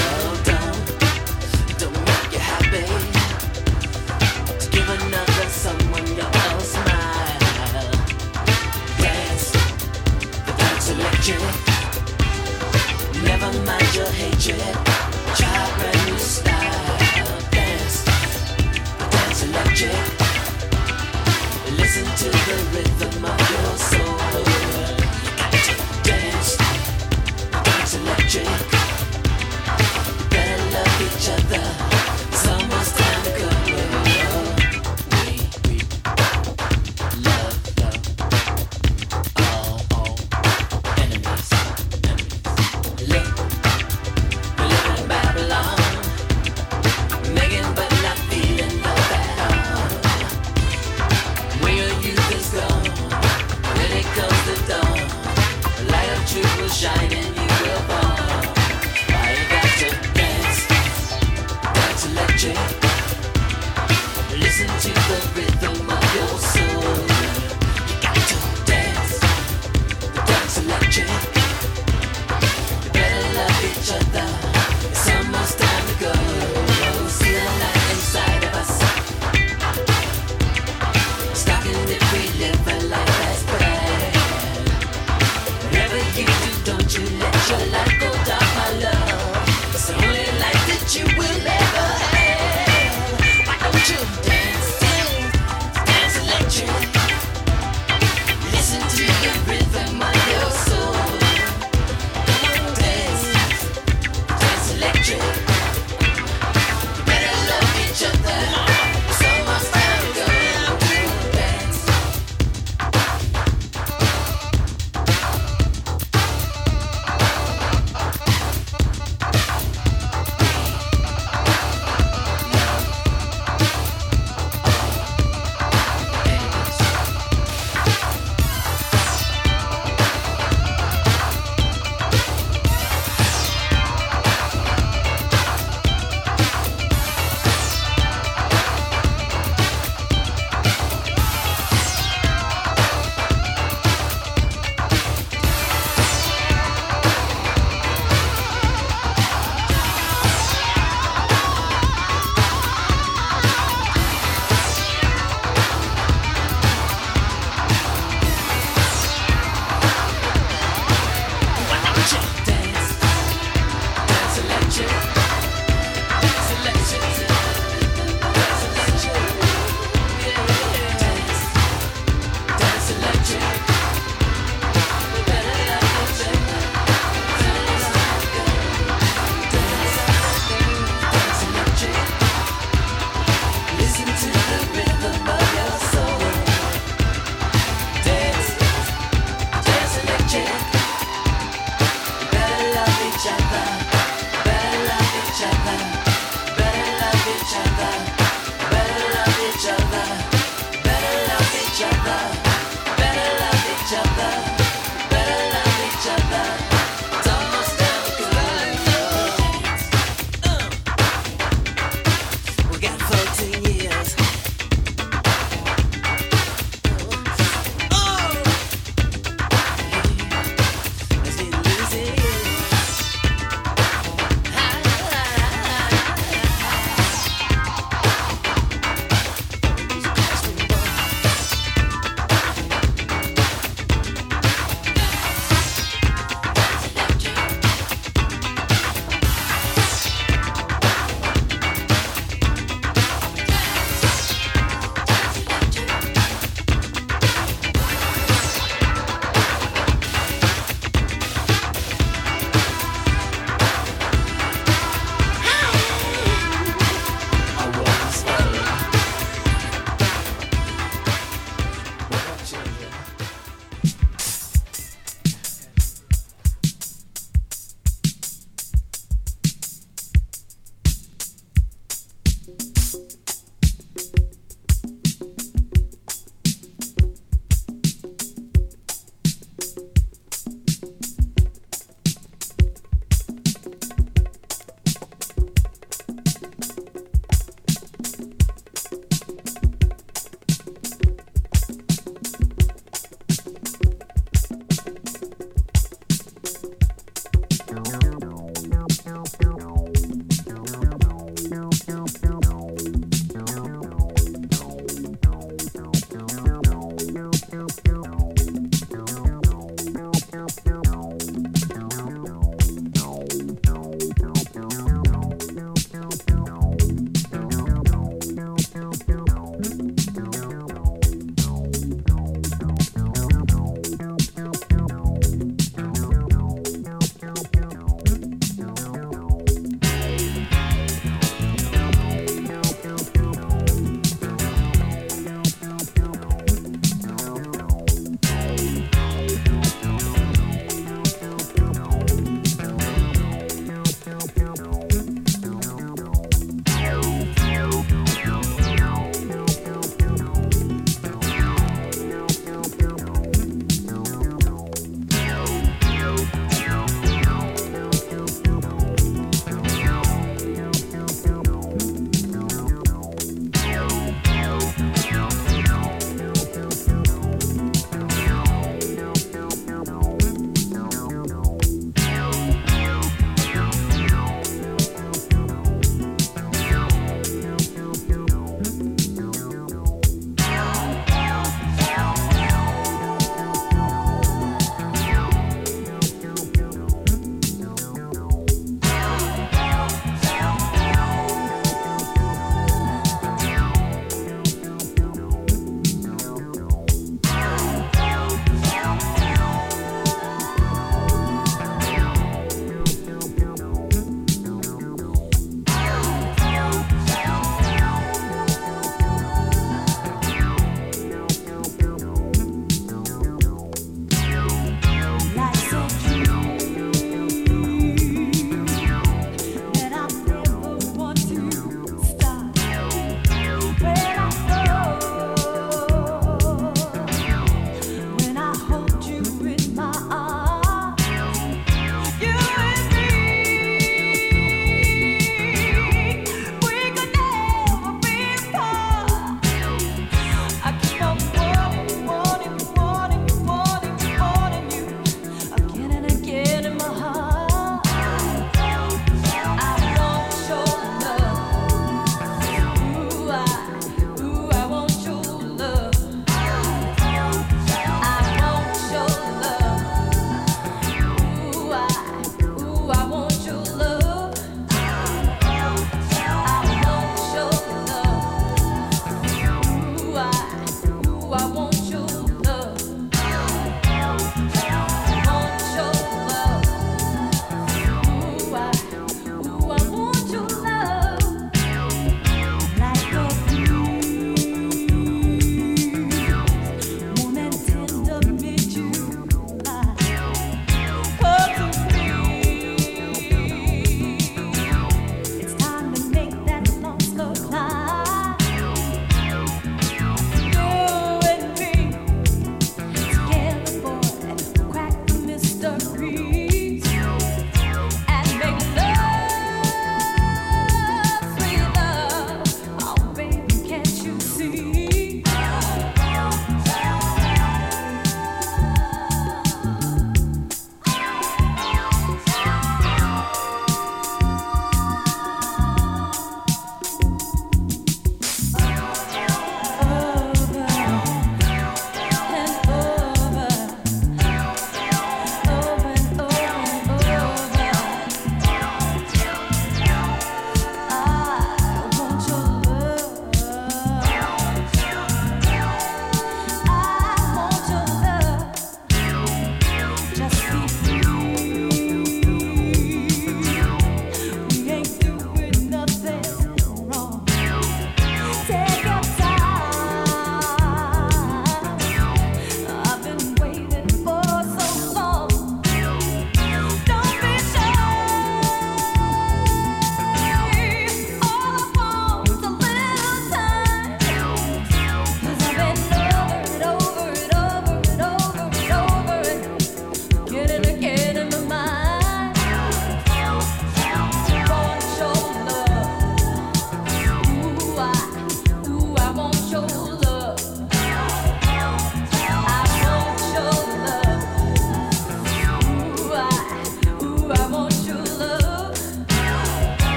Don't, don't make you happy to give another someone your smile. Dance, the dance electric. Never mind your hatred. Try a brand new style. Dance, the dance electric. Listen to the rhythm of your soul. You got to dance, dance electric. Better love each other. It's almost time to go. We, we love, love all, all enemies, enemies. Look, we live in Babylon, making but not feeling no better. When your youth is gone, when it comes the dawn, the light of truth will shine and you will fall. Why you got to dance, dance electric. Listen to the rhythm of your soul. You got to dance, the dance electric. You better love each other. It's almost time to go. See the light inside of us. Stocking if we live a life that's bad. Whatever you do, don't you let your light go down, my love. It's the only life that you will ever have. Why don't you dance, dance, dance electric? Listen to the rhythm of your soul. Dance, dance electric. You better love each other. It's almost time to go. Dance.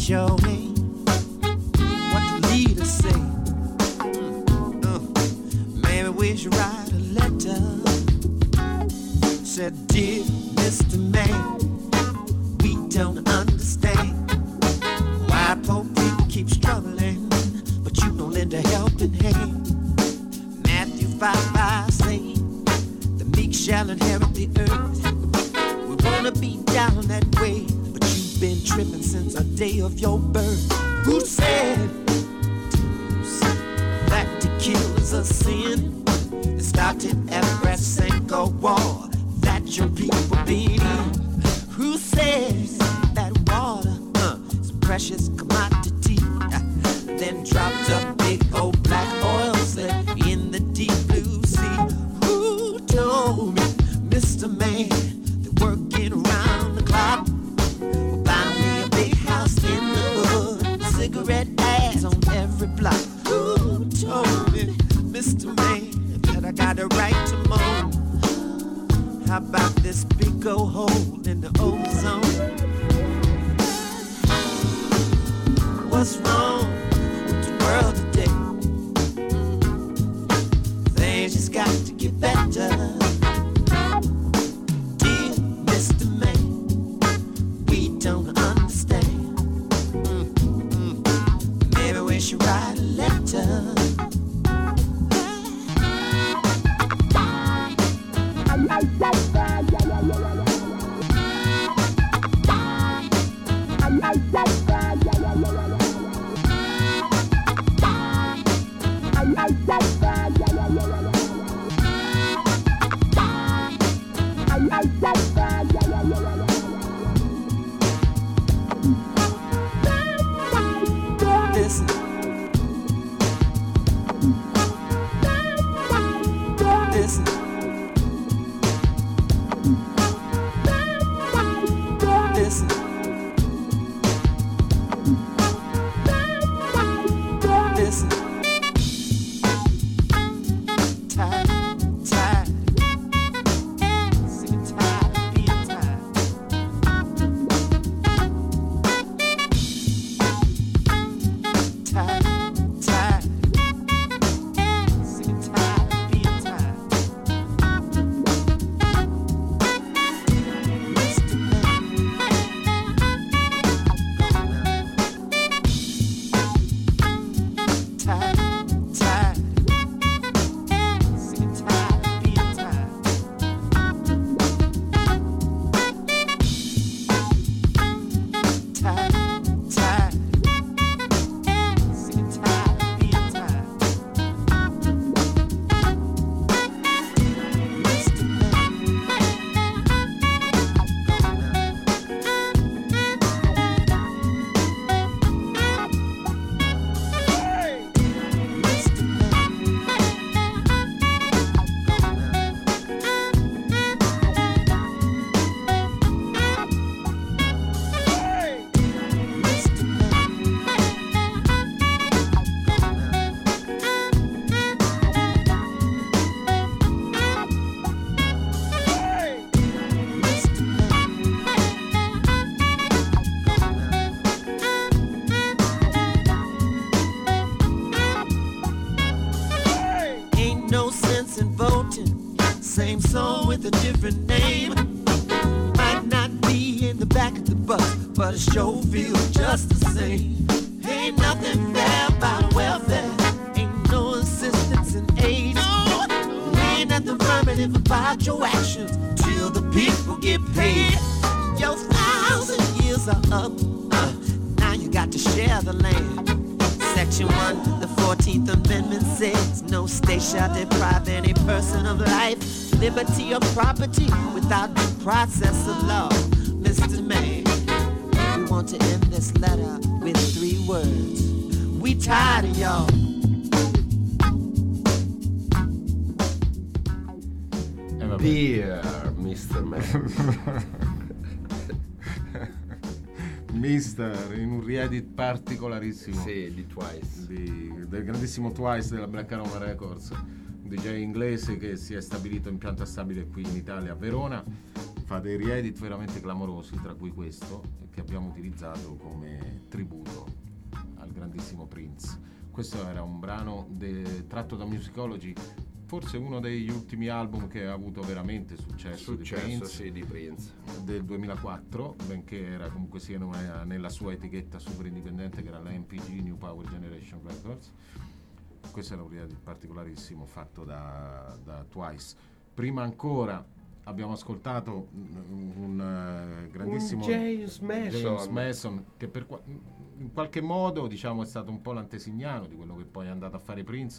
show me what the leaders say. Uh, maybe we should write a letter. Said, dear Mister Man, we don't understand why poor people keep struggling, but you don't lend a helping hand. Matthew five five say, the meek shall inherit the earth. We wanna be down that way, but you've been tripping since the day of your birth. Who said that to kill is a sin? It started at Brasenko War that your people beat in. Who says that water uh, is a precious commodity? Uh, then dropped a big old black oil slick in the deep blue sea. Who told me, Mister Man, that working around the clock will buy me a big house in the hood, cigarette ads on every block? Who told me, Mister Man, that I got a right to moan? How about this big old hole in the ozone? What's wrong with the world today? Things just got to get better. Dear Mister Man, we don't understand. Mm-mm. Maybe we should write a letter. Listen. Listen. Listen. Listen. Tired, tired. Sick and tired of being tired. Tired, tired. Sick and tired of being tired. Mister Man. Tired, tired. Sick and tired of being tired. Tired, tired. Sick and tired of being tired. Mister Man. Mister Ain't no sense in voting. Same song with a different name. Might not be in the back of the bus, but it sure feels just the same. Ain't nothing fair about welfare. Ain't no assistance in aid. Ain't nothing affirmative about your actions till the people get paid. Your thousand years are up. Uh, now you got to share the land. Section one, the fourteenth Amendment says no state shall deprive any person of life, liberty, or property without due process of law. Mister Man, we want to end this letter with three words. We tired of y'all.
Eh, vabbè.
Dear Mister Man.
Mister in un re-edit particolarissimo
Sì, di Twice.
di- del grandissimo Twice della Black Aroma Records, un D J inglese che si è stabilito in pianta stabile qui in Italia a Verona fa dei re-edit veramente clamorosi, tra cui questo che abbiamo utilizzato come tributo al grandissimo Prince. Questo era un brano de- tratto da Musicology, forse uno degli ultimi album che ha avuto veramente successo,
Successo,
di Prince,
sì, di Prince.
del duemilaquattro, benché era comunque sia una- nella sua etichetta super indipendente che era la M P G, New Power Generation Records. Questo era un re-edit particolarissimo fatto da, da Twice. Prima ancora abbiamo ascoltato un, un uh, grandissimo
Un James Mason.
James Mason, che per qua- in qualche modo, diciamo, è stato un po' l'antesignano di quello che poi è andato a fare Prince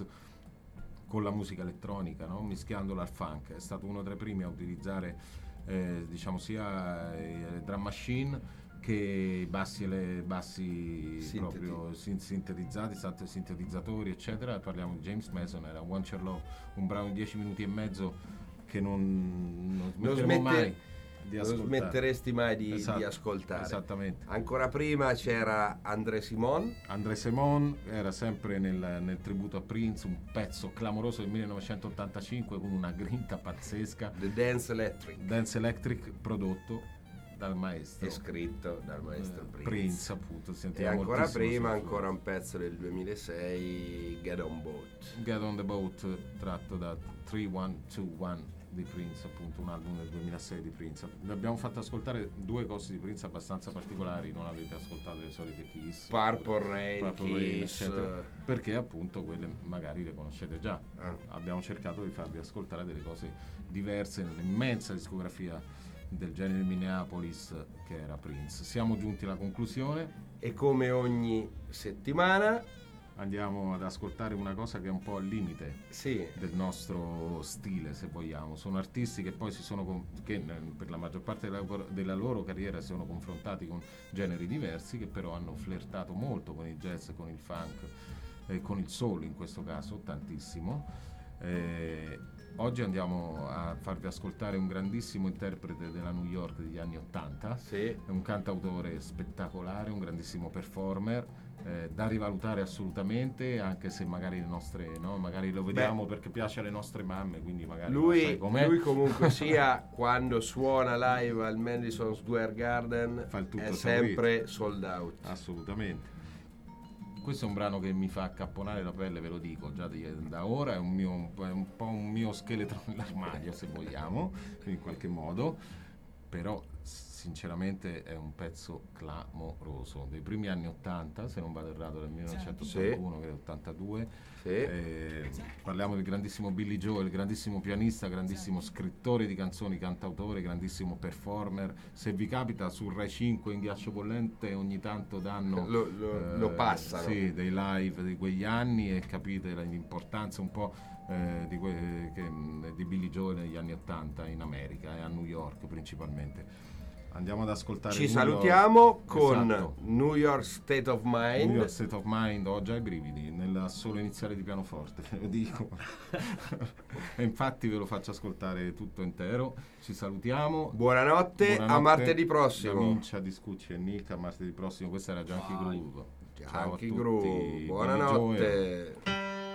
con la musica elettronica, no? Mischiandola al funk. È stato uno tra i primi a utilizzare eh, diciamo sia eh, drum machine che i bassi e le bassi
Sinteti.
proprio sin- sintetizzati, tanti sintetizzatori eccetera. Parliamo di James Mason, era Want Your Love, un brano in dieci minuti e mezzo che non, non
Non,
smetteremo
smette-
mai di
non
ascoltare.
smetteresti mai di,
Esatto,
di ascoltare.
esattamente.
Ancora prima c'era André Simon.
André Simon era sempre nel, nel tributo a Prince, un pezzo clamoroso del millenovecentottantacinque con una grinta pazzesca,
The Dance Electric,
Dance Electric, prodotto dal maestro
è scritto dal maestro
eh,
Prince.
Prince, appunto.
E
Sentiamo
ancora
moltissimo
prima,
sul-
ancora un pezzo del duemilasei, Get On Boat.
Get on the Boat, tratto da tre uno due uno di Prince, appunto un album del duemilasei di Prince. Vi abbiamo fatto ascoltare due cose di Prince abbastanza particolari, non avete ascoltato le solite Kiss,
Purple Rain,
Purple Rain,
Kiss.
eccetera, perché appunto quelle magari le conoscete già.
Ah.
Abbiamo cercato di farvi ascoltare delle cose diverse nell'immensa discografia del genere Minneapolis che era Prince. Siamo giunti alla conclusione,
E come ogni settimana,
andiamo ad ascoltare una cosa che è un po' al limite
sì,
del nostro stile, se vogliamo. Sono artisti che poi si sono con- che eh, per la maggior parte della, della loro carriera si sono confrontati con generi diversi, che però hanno flirtato molto con il jazz, con il funk e con il soul in questo caso tantissimo. Eh, oggi andiamo a farvi ascoltare un grandissimo interprete della New York degli anni ottanta,
sì.
è un cantautore spettacolare, un grandissimo performer, eh, da rivalutare assolutamente, anche se magari le nostre, no, magari lo vediamo
Beh,
perché piace alle nostre mamme, quindi magari non sai
Lui,
com'è.
lui comunque sia quando suona live al Madison Square Garden
Fa il tutto
è
esaurito.
sempre sold out.
Assolutamente. Questo è un brano che mi fa accapponare la pelle, ve lo dico già di- da ora, è un, mio, un po', è un po' un mio scheletro nell'armadio, se vogliamo, in qualche modo, però sinceramente è un pezzo clamoroso, dei primi anni ottanta, se non vado errato, del millenovecentottantuno, che è ottantadue.
Sì.
Eh, parliamo del grandissimo Billy Joel, grandissimo pianista, grandissimo scrittore di canzoni, cantautore, grandissimo performer. Se vi capita sul Rai cinque in ghiaccio bollente ogni tanto danno
Lo- lo- lo passano.
sì, dei live di quegli anni e capite l'importanza un po' eh, di, que- che, di Billy Joel negli anni ottanta in America e a New York principalmente. Andiamo ad ascoltare
Ci
New
salutiamo
York.
con
Esatto.
New York State of Mind.
New York State of Mind, ho già i brividi nella solo iniziale di pianoforte, ve lo dico. E infatti ve lo faccio ascoltare tutto intero. Ci salutiamo.
Buonanotte,
Buonanotte
a martedì
da
prossimo.
Mincia di Scucci e Nick, a martedì prossimo. Questa era Junkie Groove. Ciao a
Junkie
tutti.
Groove.
Billy Joel.
Buonanotte.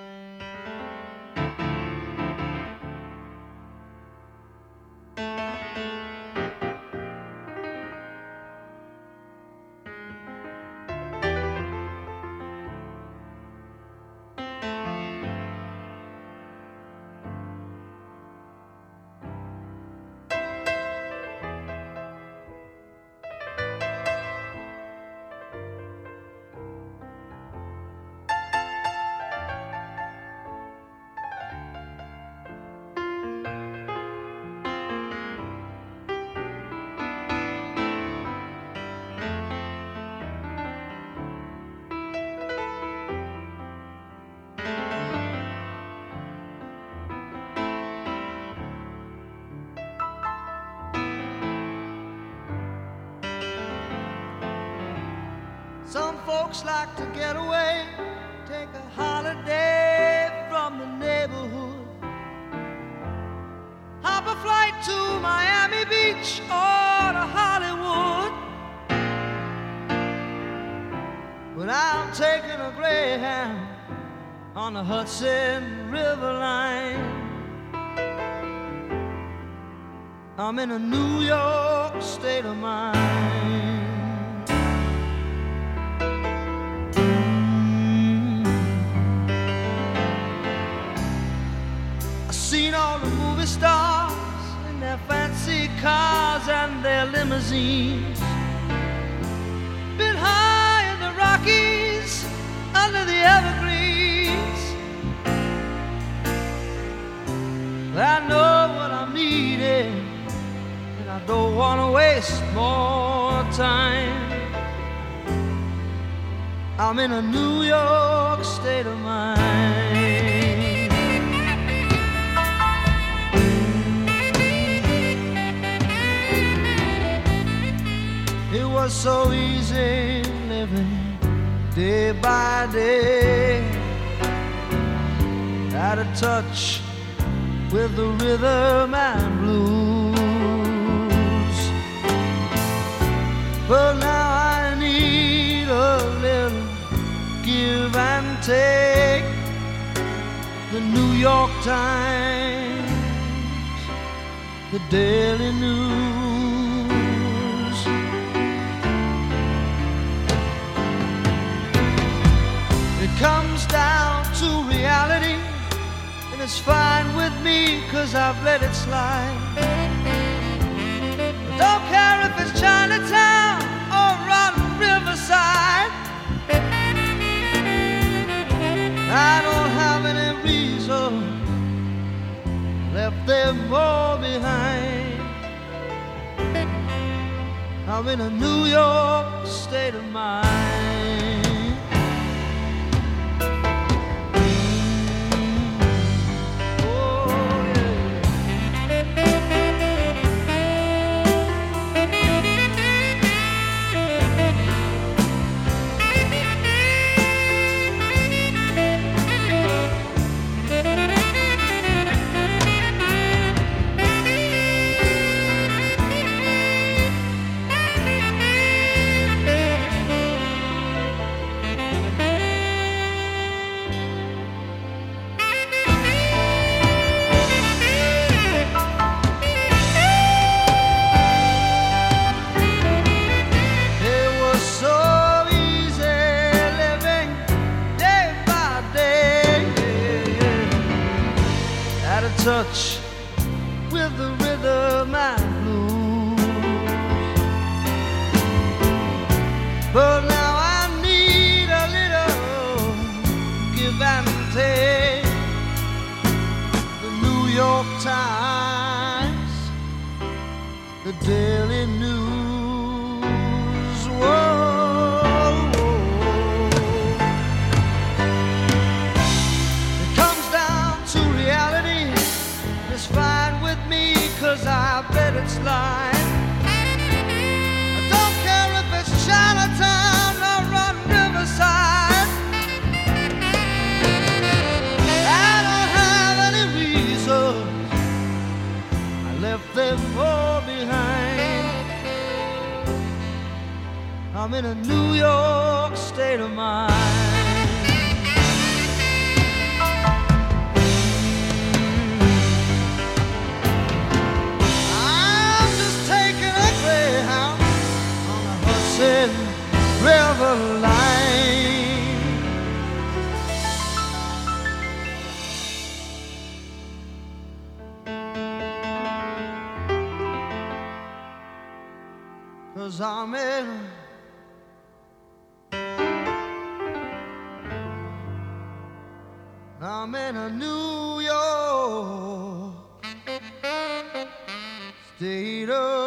Some folks like to get away, take a holiday from the neighborhood. Hop a flight to Miami Beach or to Hollywood. But I'm taking a Greyhound on the Hudson River line.
I'm in a New York state of mind. Mm. I've seen all the movie stars in their fancy cars and their limousines. Been high in the Rockies, under the evergreens. I know what I'm needing, and I don't want to waste more time. I'm in a New York state of mind. It was so easy living day by day, out of touch with the rhythm and blues. But now I need a little give and take. The New York Times, the Daily News. It comes down to reality, and it's fine with me, cause I've let it slide. I don't care if it's Chinatown or on Riverside. I don't have any reason, left them all behind. I'm in a New York state of mind. Touch with the rhythm and blues. But now I need a little give and take. The New York Times, the Daily News. Whoa, it comes down to reality. It's fine with me, cause I've let it slide. I don't care if it's Chinatown or on Riverside. I don't have any reason, I left them all behind. I'm in a New York state of mind. River line. Cause I'm in I'm in a New York state of